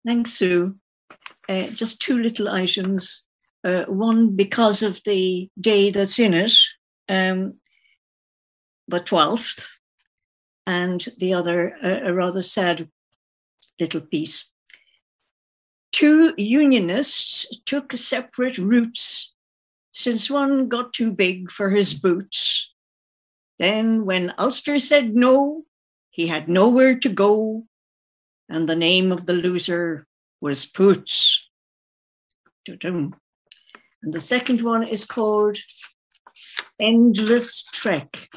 Thanks, Sue. Just two little items. One, because of the day that's in it, the 12th, and the other, a rather sad little piece. Two unionists took separate routes since one got too big for his boots. Then when Ulster said no, he had nowhere to go, and the name of the loser was Poots. And the second one is called Endless Trek.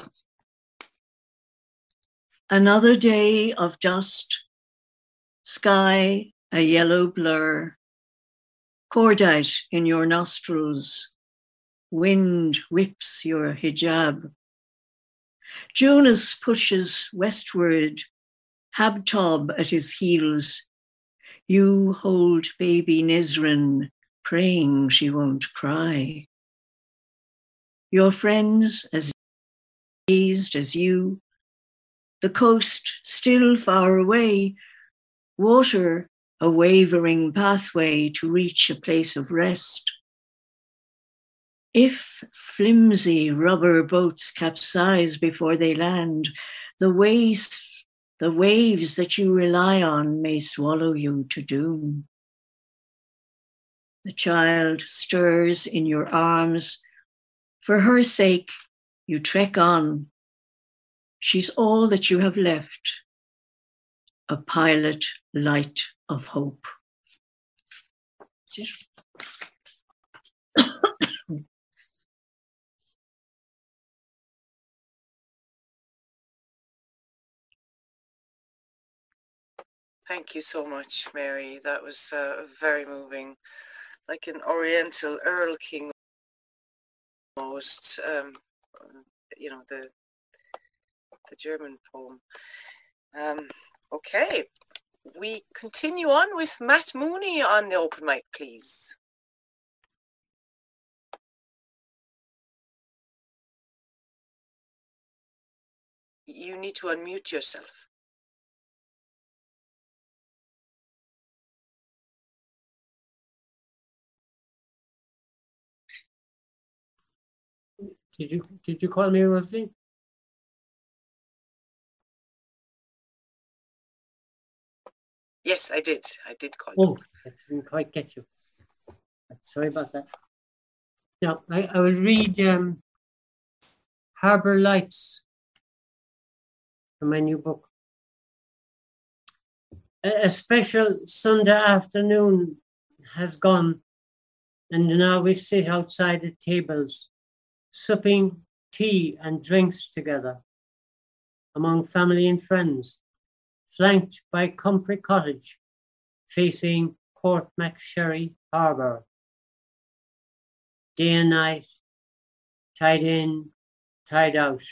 Another day of dust, sky a yellow blur, cordite in your nostrils, wind whips your hijab. Jonas pushes westward, Habtob at his heels. You hold baby Nisrin, praying she won't cry. Your friends as dazed as you, the coast still far away, water a wavering pathway to reach a place of rest. If flimsy rubber boats capsize before they land, the waves that you rely on may swallow you to doom. The child stirs in your arms. For her sake, you trek on. She's all that you have left, a pilot light of hope. Thank you so much, Mary. That was very moving, like an Oriental Earl King almost, the German poem. Okay, we continue on with Matt Mooney on the open mic, please. You need to unmute yourself. Did you call me, Rosalie? Yes, I did. I did call you. Oh, I didn't quite get you. Sorry about that. Now, I will read Harbour Lights from my new book. A special Sunday afternoon has gone, and now we sit outside the tables, supping tea and drinks together among family and friends, flanked by comfy cottage facing Port McSherry Harbour. Day and night, tide in, tide out.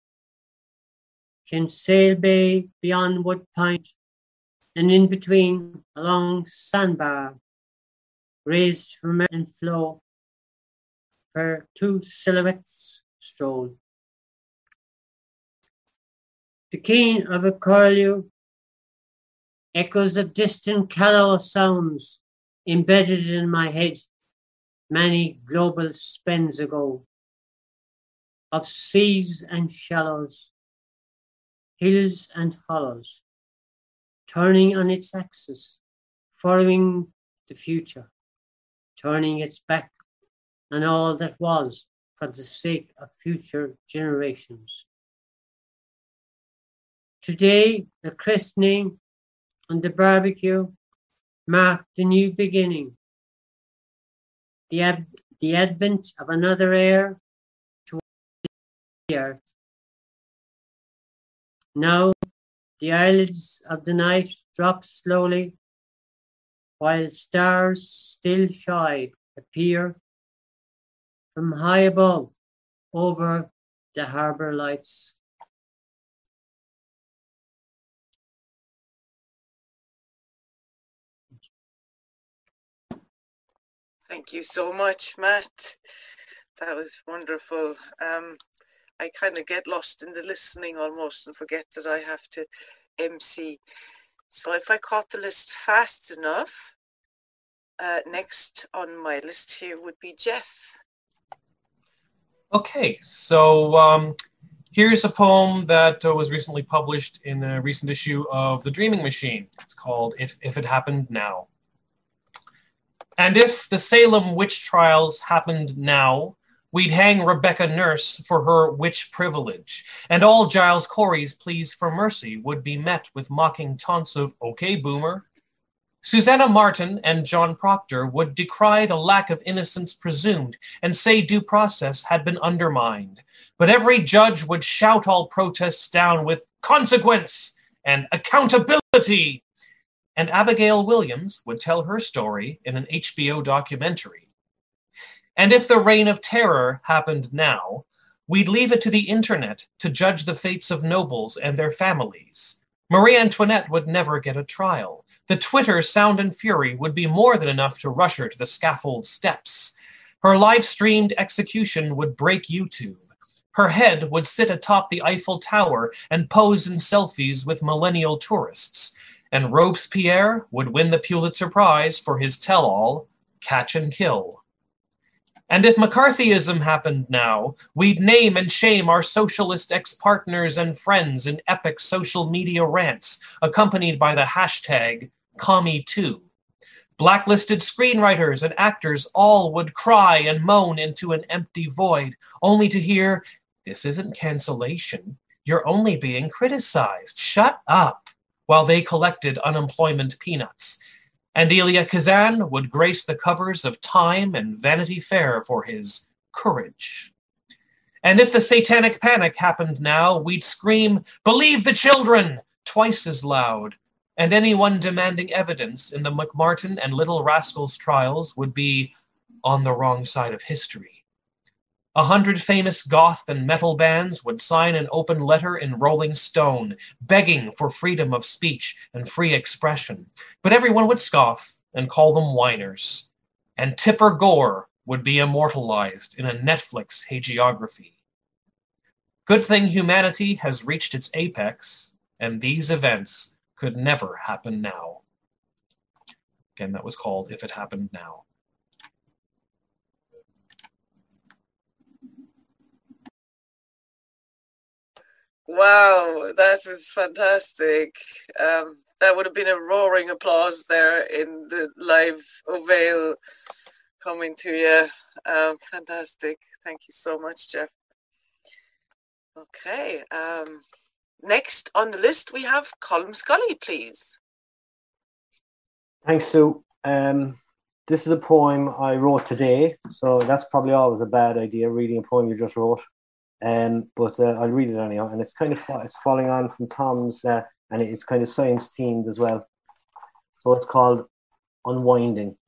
Kinsale Bay beyond Wood Point, and in between a long sandbar raised from and flow where two silhouettes stroll. The keen of a curlew, echoes of distant callow sounds embedded in my head many global spans ago, of seas and shallows, hills and hollows, turning on its axis, following the future, turning its back on all that was for the sake of future generations. Today, the christening and the barbecue mark the new beginning, the advent of another heir to the earth. Now, the eyelids of the night drop slowly, while stars still shy appear from high above over the harbour lights. Thank you so much, Matt. That was wonderful. I kind of get lost in the listening almost and forget that I have to MC. So if I caught the list fast enough, next on my list here would be Jeff. Okay, so here's a poem that was recently published in a recent issue of The Dreaming Machine. It's called If It Happened Now. And if the Salem witch trials happened now, we'd hang Rebecca Nurse for her witch privilege, and all Giles Corey's pleas for mercy would be met with mocking taunts of, "Okay, boomer." Susanna Martin and John Proctor would decry the lack of innocence presumed and say due process had been undermined. But every judge would shout all protests down with consequence and accountability. And Abigail Williams would tell her story in an HBO documentary. And if the reign of terror happened now, we'd leave it to the internet to judge the fates of nobles and their families. Marie Antoinette would never get a trial. The Twitter sound and fury would be more than enough to rush her to the scaffold steps. Her live-streamed execution would break YouTube. Her head would sit atop the Eiffel Tower and pose in selfies with millennial tourists. And Robespierre would win the Pulitzer Prize for his tell-all, Catch and Kill. And if McCarthyism happened now, we'd name and shame our socialist ex-partners and friends in epic social media rants, accompanied by the hashtag #Commie2. Blacklisted screenwriters and actors all would cry and moan into an empty void, only to hear, "This isn't cancellation. You're only being criticized. Shut up," while they collected unemployment peanuts. And Elia Kazan would grace the covers of Time and Vanity Fair for his courage. And if the satanic panic happened now, we'd scream, "Believe the children!" twice as loud. And anyone demanding evidence in the McMartin and Little Rascals trials would be on the wrong side of history. 100 famous goth and metal bands would sign an open letter in Rolling Stone, begging for freedom of speech and free expression. But everyone would scoff and call them whiners. And Tipper Gore would be immortalized in a Netflix hagiography. Good thing humanity has reached its apex, and these events could never happen now. Again, that was called If It Happened Now. Wow, that was fantastic. That would have been a roaring applause there in the live Ovale coming to you. Fantastic. Thank you so much, Jeff. Okay. Next on the list, we have Colm Scully, please. Thanks, Sue. This is a poem I wrote today, so that's probably always a bad idea, reading a poem you just wrote. But I'll read it anyhow, and it's kind of it's following on from Tom's, and it's kind of science themed as well. So it's called Unwinding.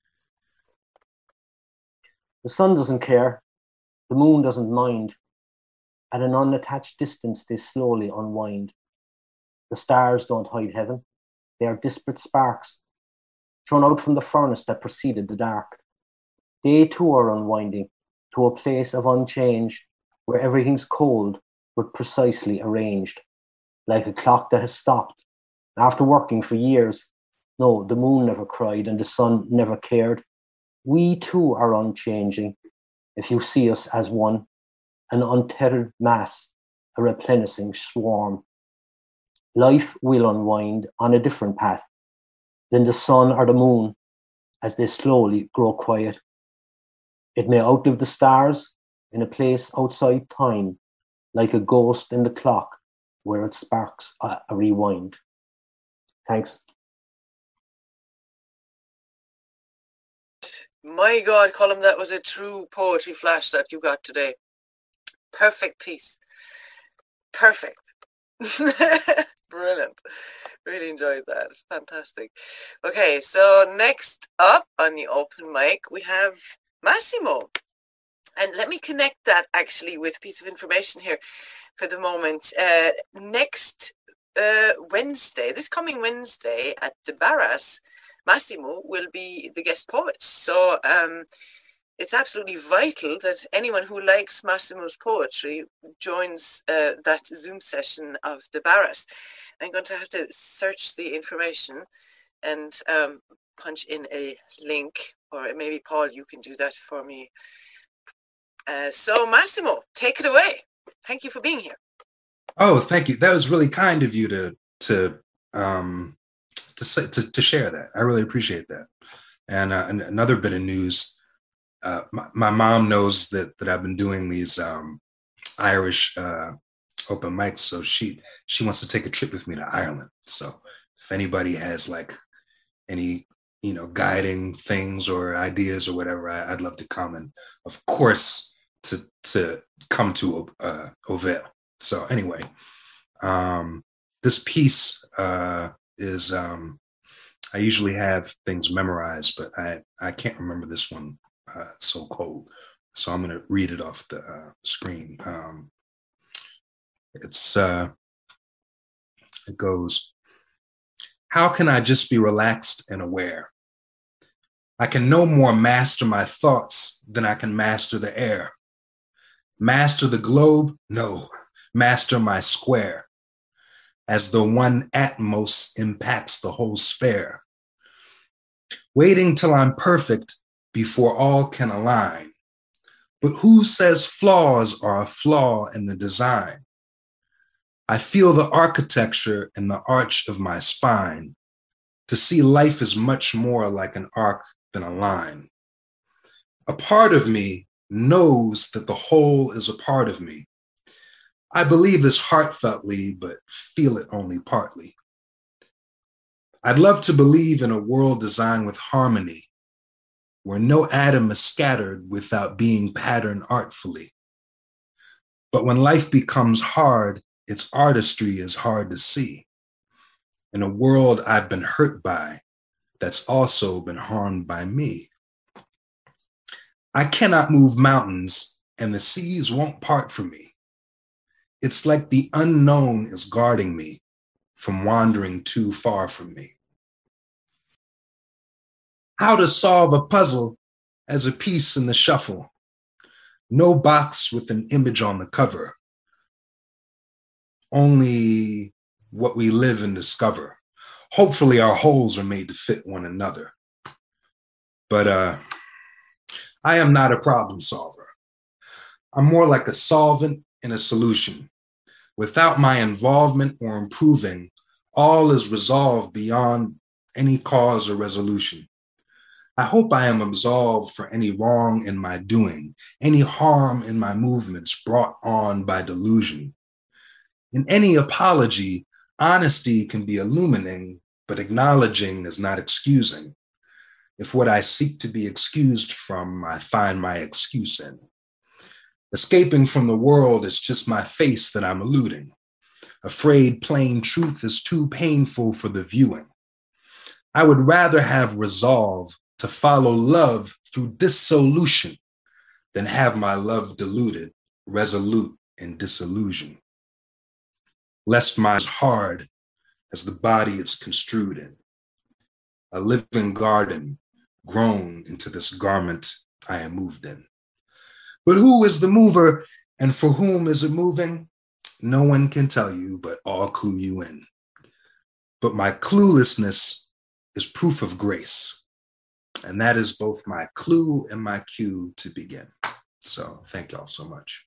The sun doesn't care, the moon doesn't mind. At an unattached distance, they slowly unwind. The stars don't hide heaven; they are disparate sparks, thrown out from the furnace that preceded the dark. They too are unwinding to a place of unchange, where everything's cold but precisely arranged, like a clock that has stopped. After working for years, no, the moon never cried and the sun never cared. We too are unchanging, if you see us as one, an untethered mass, a replenishing swarm. Life will unwind on a different path than the sun or the moon as they slowly grow quiet. It may outlive the stars in a place outside time, like a ghost in the clock where it sparks a rewind. Thanks. My God, Colm, that was a true poetry flash that you got today. Perfect piece. Perfect. Brilliant. Really enjoyed that. Fantastic. Okay, so next up on the open mic, we have Massimo. And let me connect that actually with a piece of information here for the moment. Next Wednesday, this coming Wednesday at the Barras, Massimo will be the guest poet. So it's absolutely vital that anyone who likes Massimo's poetry joins that Zoom session of the Barras. I'm going to have to search the information and punch in a link, or maybe Paul, you can do that for me. So Massimo, take it away. Thank you for being here. Oh, thank you. That was really kind of you to share that. I really appreciate that. And another bit of news, my mom knows that I've been doing these Irish open mics, so she wants to take a trip with me to Ireland. So if anybody has like any guiding things or ideas or whatever, I'd love to come, and of course to come to Ovale. So anyway, this piece is I usually have things memorized, but I can't remember this one. So cold. So I'm going to read it off the screen. It goes, how can I just be relaxed and aware? I can no more master my thoughts than I can master the air. Master the globe? No, master my square. As the one atmos impacts the whole sphere. Waiting till I'm perfect before all can align. But who says flaws are a flaw in the design? I feel the architecture in the arch of my spine. To see life is much more like an arc than a line. A part of me knows that the whole is a part of me. I believe this heartfeltly, but feel it only partly. I'd love to believe in a world designed with harmony, where no atom is scattered without being patterned artfully. But when life becomes hard, its artistry is hard to see. In a world I've been hurt by, that's also been harmed by me. I cannot move mountains, and the seas won't part for me. It's like the unknown is guarding me from wandering too far from me. How to solve a puzzle as a piece in the shuffle. No box with an image on the cover. Only what we live and discover. Hopefully our holes are made to fit one another. But I am not a problem solver. I'm more like a solvent in a solution. Without my involvement or improving, all is resolved beyond any cause or resolution. I hope I am absolved for any wrong in my doing, any harm in my movements brought on by delusion. In any apology, honesty can be illuminating, but acknowledging is not excusing. If what I seek to be excused from, I find my excuse in. Escaping from the world is just my face that I'm eluding. Afraid plain truth is too painful for the viewing. I would rather have resolve to follow love through dissolution than have my love diluted, resolute in disillusion. Lest my is hard as the body it's construed in. A living garden grown into this garment I am moved in. But who is the mover and for whom is it moving? No one can tell you, but all clue you in. But my cluelessness is proof of grace. And that is both my clue and my cue to begin. So thank y'all so much.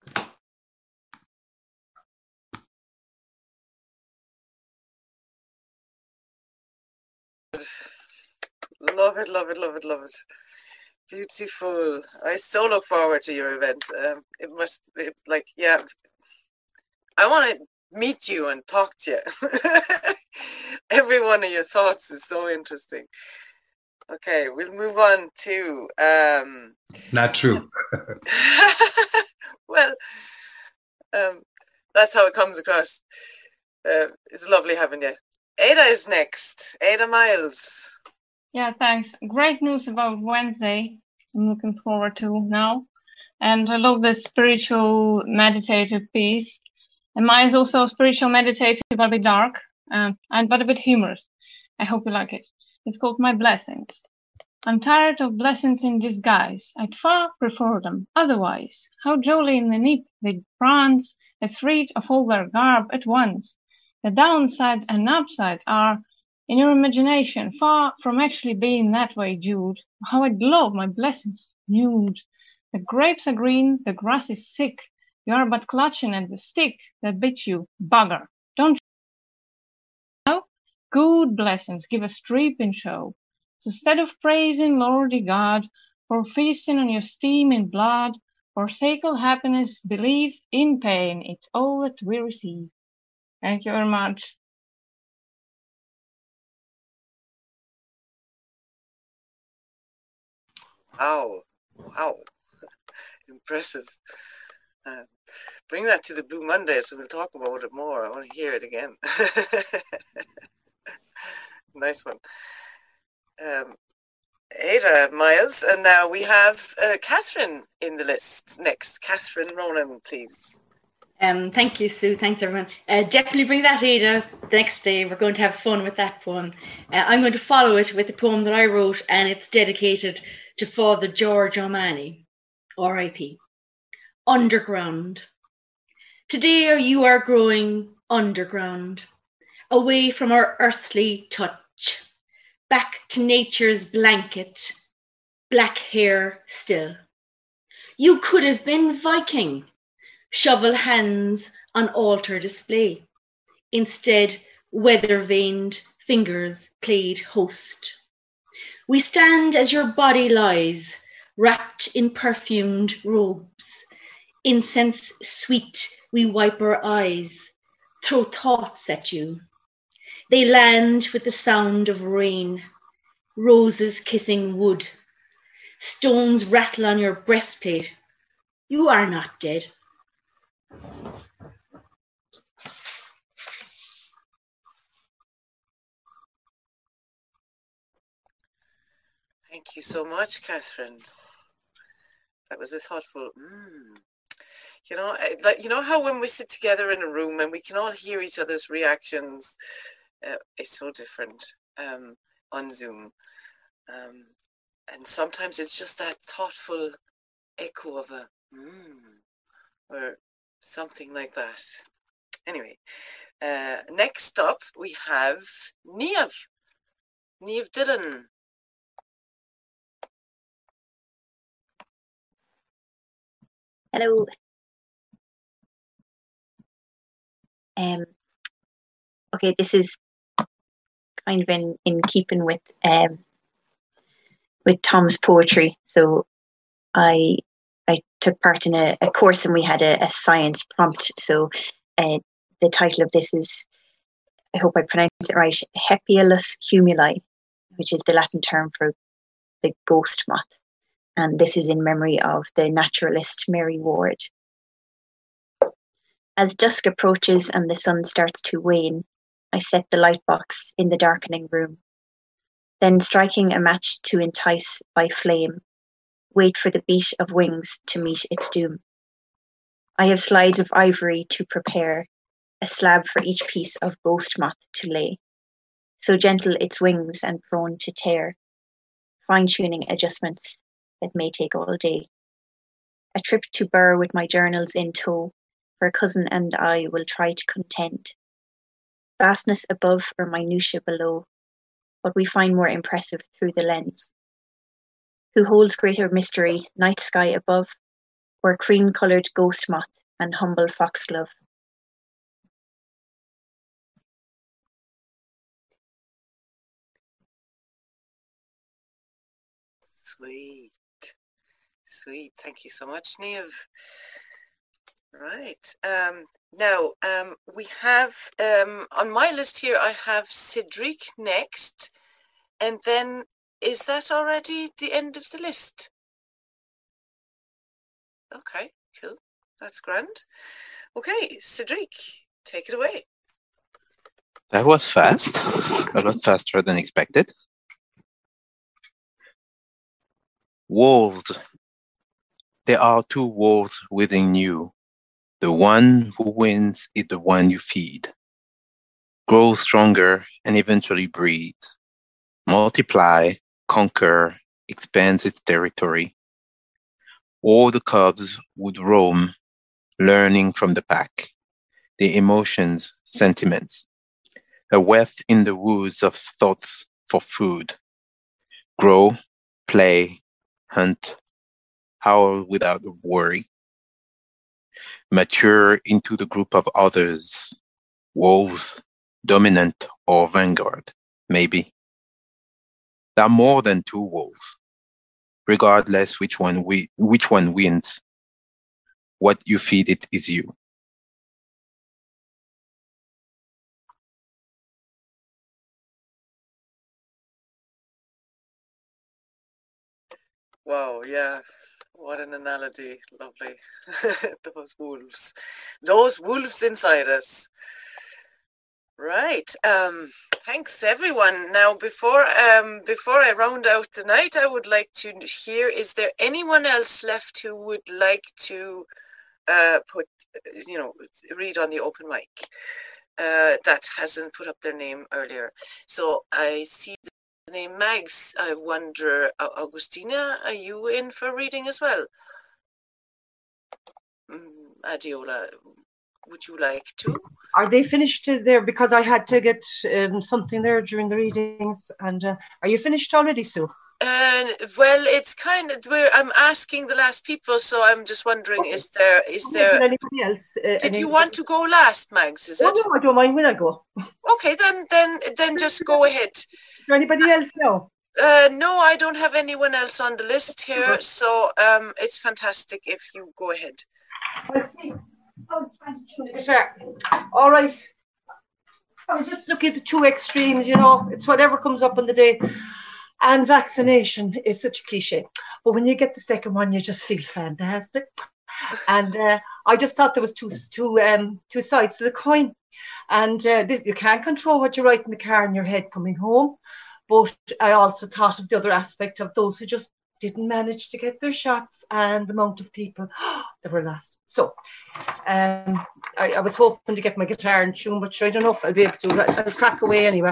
Love it, love it, love it, love it. Beautiful. I so look forward to your event. It must be like, yeah, I want to meet you and talk to you. Every one of your thoughts is so interesting. Okay, we'll move on to... Not true. Well, that's how it comes across. It's lovely having you. Ada is next. Ada Miles. Yeah, thanks. Great news about Wednesday. I'm looking forward to now. And I love this spiritual meditative piece. And mine is also spiritual meditative, but a bit dark, but a bit humorous. I hope you like it. It's called My Blessings. I'm tired of blessings in disguise. I'd far prefer them otherwise. How jolly in the neat they prance, as freed of all their garb at once. The downsides and upsides are, in your imagination, far from actually being that way, Jude. How I'd love my blessings nude. The grapes are green, the grass is sick. You are but clutching at the stick that bit you, bugger. Don't you know? Good blessings give a streeping show. So instead of praising Lordy God for feasting on your steaming blood, forsake all happiness, believe in pain. It's all that we receive. Thank you very much. Wow. Wow. Impressive. Bring that to the Blue Mondays and we'll talk about it more. I want to hear it again. Nice one. Ada, Miles, and now we have Catherine in the list next. Catherine Ronan, please. Thank you, Sue. Thanks, everyone. Definitely bring that, Ada, the next day. We're going to have fun with that poem. I'm going to follow it with a poem that I wrote, and it's dedicated to Father George O'Mahony, R.I.P. Underground. Today you are growing underground, away from our earthly touch, back to nature's blanket, black hair still. You could have been Viking, shovel hands on altar display. Instead, weather-vaned fingers played host. We stand as your body lies, wrapped in perfumed robes. Incense sweet, we wipe our eyes, throw thoughts at you. They land with the sound of rain, roses kissing wood. Stones rattle on your breastplate. You are not dead. Thank you so much, Catherine. That was a thoughtful. You know how when we sit together in a room and we can all hear each other's reactions, it's so different on Zoom. And sometimes it's just that thoughtful echo of a or something like that. Anyway, next up we have Niamh Dillon. Hello. Okay, this is kind of in keeping with Tom's poetry. So I took part in a course and we had a science prompt. So the title of this is, I hope I pronounce it right, Hepialus cumuli, which is the Latin term for the ghost moth. And this is in memory of the naturalist Mary Ward. As dusk approaches and the sun starts to wane, I set the light box in the darkening room. Then, striking a match to entice by flame, wait for the beat of wings to meet its doom. I have slides of ivory to prepare, a slab for each piece of ghost moth to lay, so gentle its wings and prone to tear, fine-tuning adjustments that may take all day. A trip to Birr with my journals in tow, her cousin and I will try to contend. Vastness above or minutiae below, what we find more impressive through the lens. Who holds greater mystery, night sky above, or cream-coloured ghost moth and humble foxglove? Sweet. Thank you so much, Niamh. Right. Now, we have, on my list here, I have Cedric next. And then, is that already the end of the list? Okay, cool. That's grand. Okay, Cedric, take it away. That was fast. A lot faster than expected. Wolves. There are two wolves within you. The one who wins is the one you feed. Grow stronger and eventually breed. Multiply, conquer, expands its territory. All the cubs would roam, learning from the pack, the emotions, sentiments, a wealth in the woods of thoughts for food. Grow, play, hunt, howl without worry. Mature into the group of others, wolves, dominant or vanguard, maybe. There are more than two wolves, regardless which one wins. What you feed it is you. Wow, yeah. What an analogy. Lovely. Those wolves inside us. Right. Thanks everyone. Now before I round out the night, I would like to hear, is there anyone else left who would like to read on the open mic that hasn't put up their name earlier? So I see the name Mags. I wonder, Augustina, are you in for reading as well? Adiola, would you like to? Are they finished there? Because I had to get something there during the readings. And are you finished already, Sue? Well, it's kind of where I'm asking the last people, so I'm just wondering, okay. Is there anybody else? Did you want to go last, Mags? Is it? No, I don't mind when I go. Okay, then just go ahead. Is there anybody else now? No, I don't have anyone else on the list here, so it's fantastic if you go ahead. I see. I was trying to tune the guitar. All right. I was just looking at the two extremes, it's whatever comes up on the day. And vaccination is such a cliche. But when you get the second one, you just feel fantastic. And I just thought there was two sides to the coin. And you can't control what you write in the car in your head coming home. But I also thought of the other aspect of those who just didn't manage to get their shots and the amount of people that were lost. So I was hoping to get my guitar in tune, but I don't know if I'll be able to. I'll crack away anyway.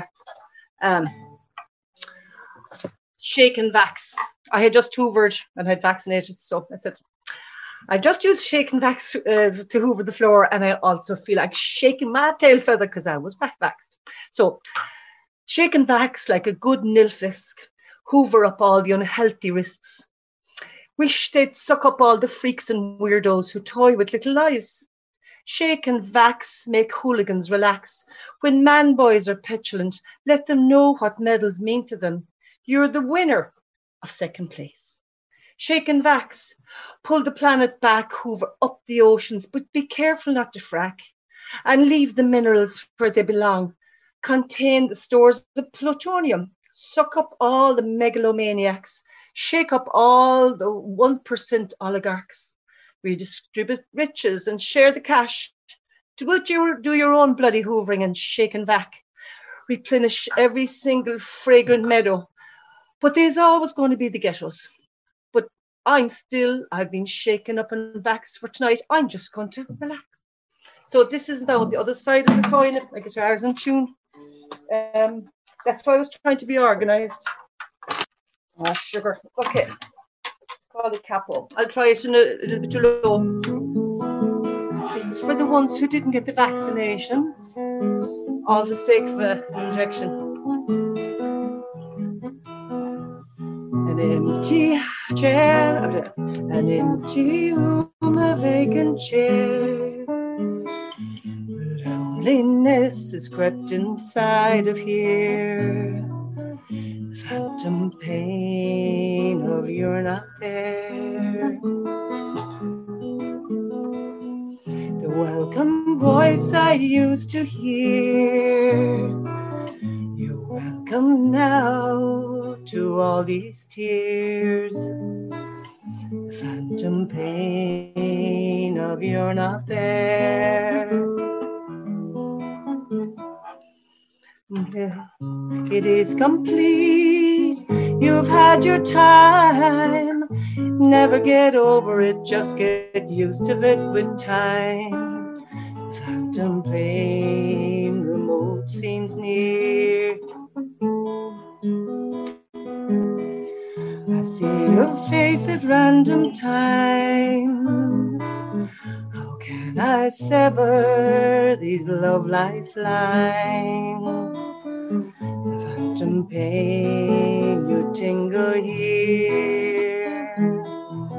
Shake and Vax. I had just hoovered and I'd vaccinated, so I said, I've just used Shake and Vax to hoover the floor, and I also feel like shaking my tail feather because I was vaxxed. So Shake and Vax like a good nilfisk. Hoover up all the unhealthy risks. Wish they'd suck up all the freaks and weirdos who toy with little lives. Shake and Vax make hooligans relax. When man-boys are petulant, let them know what medals mean to them. You're the winner of second place. Shake and Vax. Pull the planet back, hoover up the oceans, but be careful not to frack. And leave the minerals where they belong. Contain the stores of plutonium. Suck up all the megalomaniacs, shake up all the 1% oligarchs, redistribute riches and share the cash. Do your own bloody hoovering and shake and vac. Replenish every single fragrant meadow. But there's always going to be the ghettos. But I've been shaken up and vaxxed for tonight. I'm just going to relax. So this is now the other side of the coin. My guitar's in tune. That's why I was trying to be organized. Oh, sugar. Okay. Let's call it capo. I'll try it in a little bit too low. This is for the ones who didn't get the vaccinations, all for the sake of an injection. An empty chair, an empty room, a vacant chair. Loneliness is crept inside of here. Phantom pain of you're not there. The welcome voice I used to hear. You're welcome now to all these tears. Phantom pain of you're not there. It is complete. You've had your time. Never get over it. Just get used to it with time. Phantom pain, remote seems near. A you'll face at random times. How can I sever these love lifelines? The phantom pain, you tingle here.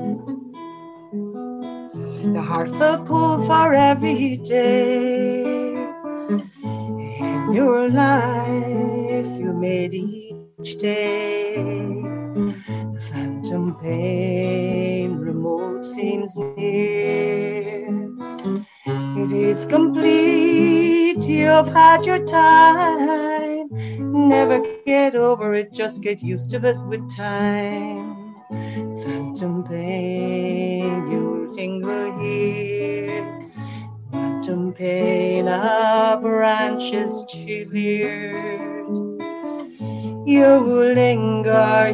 The heartfelt pull for every day in your life you made each day. The phantom pain remote seems near. It is complete, you've had your time. Never get over it, just get used to it with time. Phantom pain, you tingle here. Phantom pain, a branch is severed. You linger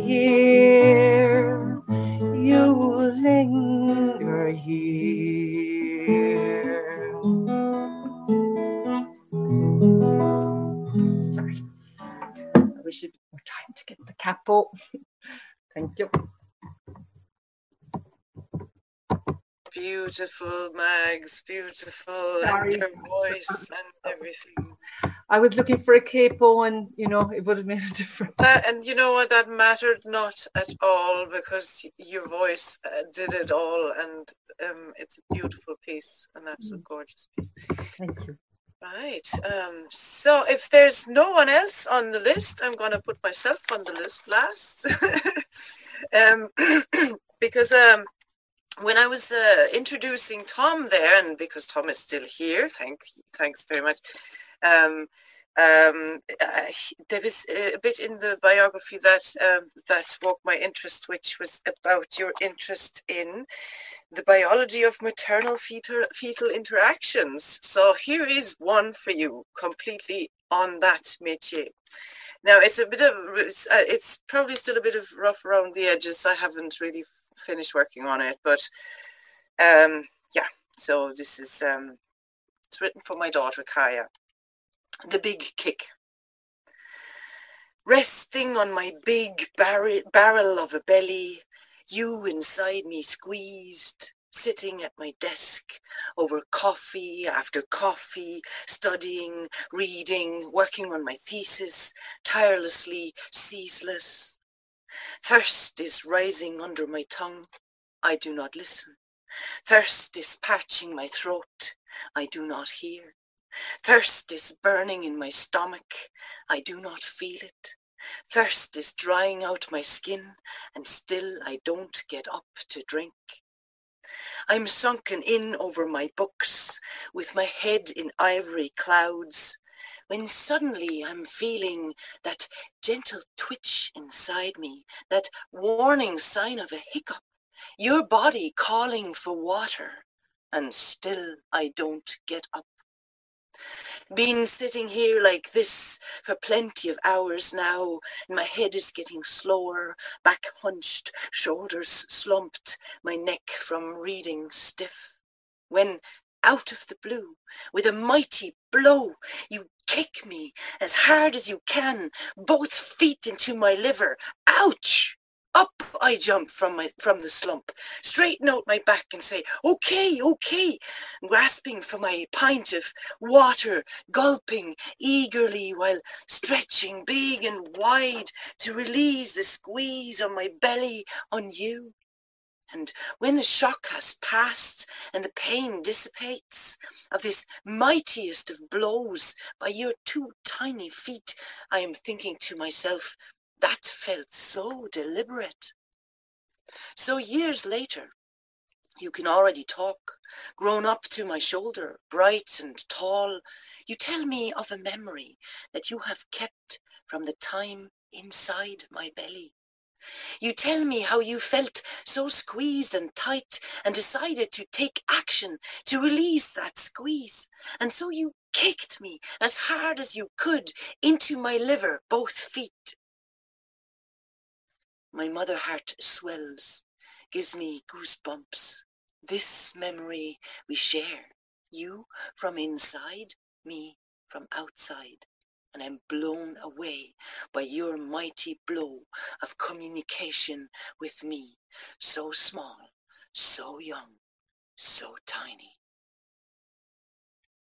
here. You linger here. Sorry. I wish it more time to get the capo. Thank you. Beautiful, Mags, beautiful. Sorry. And your voice and everything. I was looking for a capo and, you know, it would have made a difference. And you know what, that mattered not at all because your voice did it all, and it's a beautiful piece, an absolute gorgeous piece. Thank you. Right. So if there's no one else on the list, I'm going to put myself on the list last. Because when I was introducing Tom there, and because Tom is still here, thanks very much. There was a bit in the biography that woke my interest, which was about your interest in the biology of maternal fetal interactions. So here is one for you, completely on that métier. Now it's it's probably still a bit of rough around the edges. I haven't really finished working on it, but yeah. So this is it's written for my daughter Kaya. The big kick. Resting on my big barrel of a belly, you inside me squeezed, sitting at my desk over coffee after coffee, studying, reading, working on my thesis, tirelessly ceaseless. Thirst is rising under my tongue. I do not listen. Thirst is parching my throat. I do not hear. Thirst is burning in my stomach. I do not feel it. Thirst is drying out my skin, and still I don't get up to drink. I'm sunken in over my books, with my head in ivory clouds, when suddenly I'm feeling that gentle twitch inside me, that warning sign of a hiccup, your body calling for water, and still I don't get up. Been sitting here like this for plenty of hours now, and my head is getting slower, back hunched, shoulders slumped, my neck from reading stiff. When, out of the blue, with a mighty blow, you kick me as hard as you can, both feet into my liver. Ouch! Up I jump from the slump, straighten out my back and say, okay, okay, grasping for my pint of water, gulping eagerly while stretching big and wide to release the squeeze on my belly on you. And when the shock has passed and the pain dissipates of this mightiest of blows by your two tiny feet, I am thinking to myself, that felt so deliberate. So years later, you can already talk, grown up to my shoulder, bright and tall. You tell me of a memory that you have kept from the time inside my belly. You tell me how you felt so squeezed and tight and decided to take action to release that squeeze. And so you kicked me as hard as you could into my liver, both feet. My mother heart swells, gives me goosebumps. This memory we share, you from inside, me from outside. and I'm blown away by your mighty blow of communication with me, so small, so young, so tiny.